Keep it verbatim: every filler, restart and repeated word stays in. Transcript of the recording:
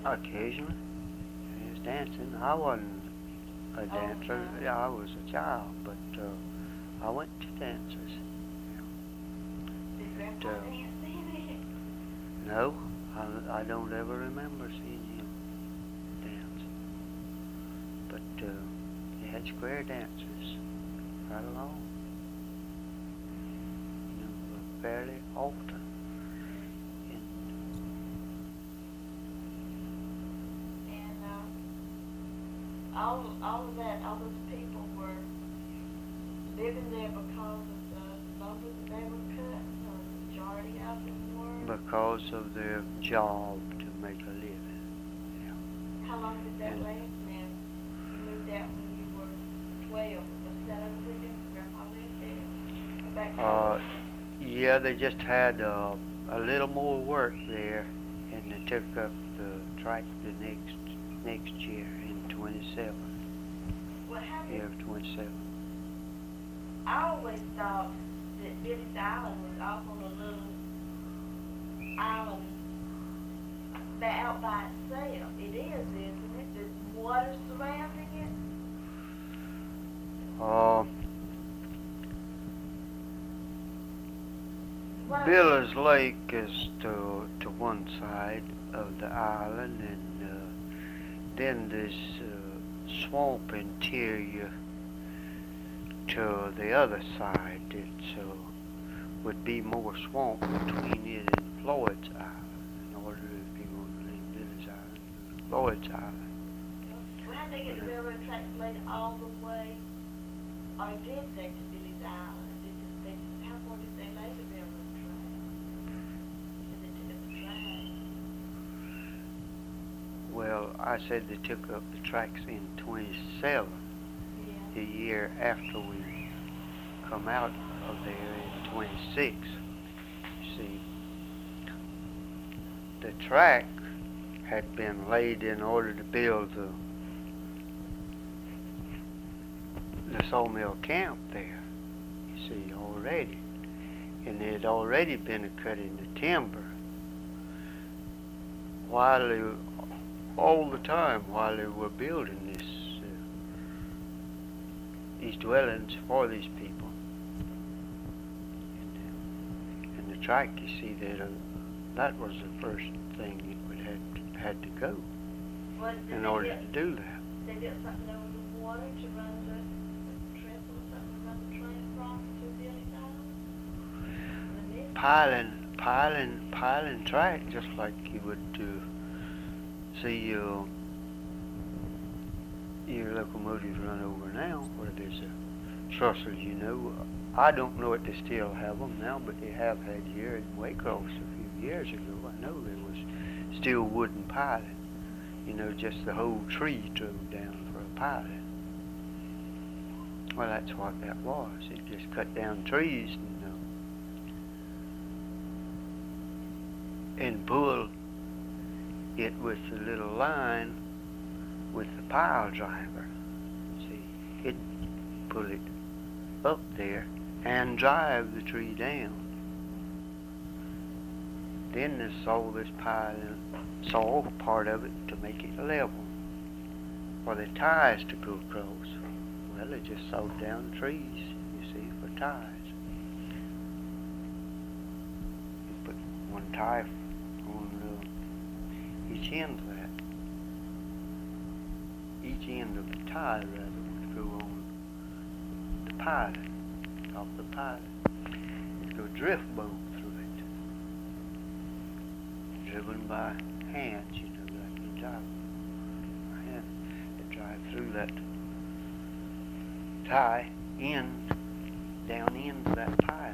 Occasionally. He was dancing. I wasn't a dancer. Oh, no. Yeah, I was a child, but uh, I went to dances. Did Grandpa uh, dance then? No, I, I don't ever remember seeing him dance. But uh, he had square dances right along. You know, fairly often. And, And uh, all, all of that, all those people were living there because of the lumber that they were cutting, or the majority of them were? because of their job to make a living. Yeah. How long did that And- last then? You moved out when you were twelve. Was that over with him? Grandpa lived there? Or back Uh, home? yeah, they just had uh, a little more work there, and they took up the track the next next year in twenty-seven. Well, how did, Year of twenty-seven. I always thought that Billy's Island was off on a little island ba- out by itself. It is, isn't it? There's water surrounding it. Uh, What- Biller's Lake is to to one side of the island, and uh, then this uh, swamp interior to the other side. It uh, would be more swamp between it and Floyd's Island, in order if you want to name Billy's Island, Floyd's Island. Well, how did they get the railroad tracks laid all the way, or did they to Billy's Island? Did they, they, how far did they lay the railroad track? Did they took up the track? Well, I said they took up the tracks in twenty-seven. Yeah. The year after we come out of there in twenty-six. You see, the track had been laid in order to build the the sawmill camp there, you see, already. And it had already been cutting the timber while they, all the time while they were building this these dwellings for these people. And, uh, and the track, you see, that uh, that was the first thing that would had had to go Well, did in they order build- to do that. They built something over the water to run the, the trip or something, run the train across to Billy's Island? Wasn't it? Piling, piling, piling track, just like you would uh, see your your locomotives run over now, where there's a trussers, you know. I don't know if they still have them now, but they have had here in Waycross a few years ago. I know there was still wooden piling, you know, just the whole tree thrown down for a piling. Well, that's what that was. It just cut down trees and uh, and pull it with the little line with the pile driver. See, it'd pull it up there and drive the tree down. Then they saw this pile and saw part of it to make it level for the ties to go across. Well, they just sawed down trees, you see, for ties. You put one tie on uh, each end of that. Each end of the tie, rather, would go on the piling, off the piling. It'd go drift bone through it. Driven by hands, you know, like the drive. By hand, they drive through that tie, in, down into that pile.